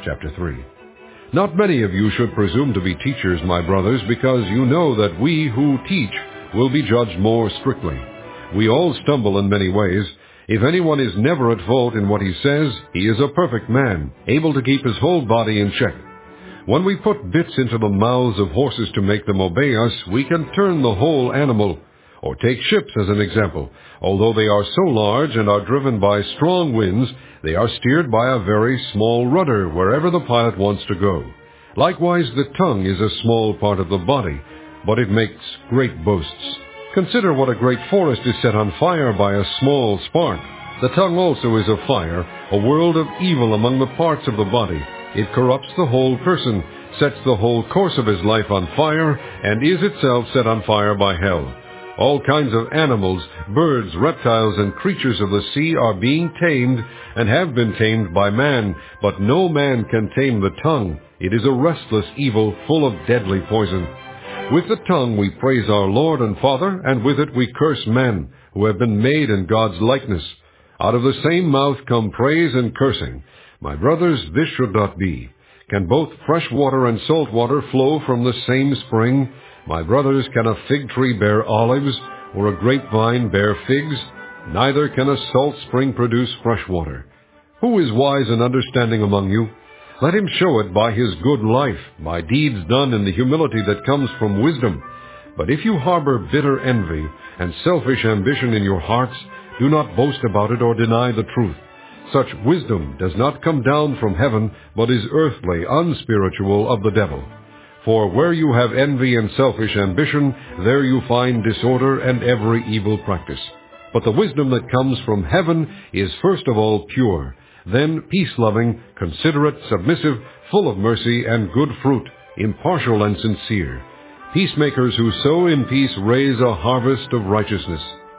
chapter 3. Not many of you should presume to be teachers, my brothers, because you know that we who teach will be judged more strictly. We all stumble in many ways. If anyone is never at fault in what he says, he is a perfect man, able to keep his whole body in check. When we put bits into the mouths of horses to make them obey us, we can turn the whole animal. Or take ships as an example. Although they are so large and are driven by strong winds, they are steered by a very small rudder wherever the pilot wants to go. Likewise, the tongue is a small part of the body, but it makes great boasts. Consider what a great forest is set on fire by a small spark. The tongue also is a fire, a world of evil among the parts of the body. It corrupts the whole person, sets the whole course of his life on fire, and is itself set on fire by hell. All kinds of animals, birds, reptiles, and creatures of the sea are being tamed and have been tamed by man, but no man can tame the tongue. It is a restless evil full of deadly poison. With the tongue we praise our Lord and Father, and with it we curse men, who have been made in God's likeness. Out of the same mouth come praise and cursing. My brothers, this should not be. Can both fresh water and salt water flow from the same spring? My brothers, can a fig tree bear olives, or a grapevine bear figs? Neither can a salt spring produce fresh water. Who is wise and understanding among you? Let him show it by his good life, by deeds done in the humility that comes from wisdom. But if you harbor bitter envy and selfish ambition in your hearts, do not boast about it or deny the truth. Such wisdom does not come down from heaven, but is earthly, unspiritual, of the devil. For where you have envy and selfish ambition, there you find disorder and every evil practice. But the wisdom that comes from heaven is first of all pure, then peace-loving, considerate, submissive, full of mercy and good fruit, impartial and sincere. Peacemakers who sow in peace raise a harvest of righteousness.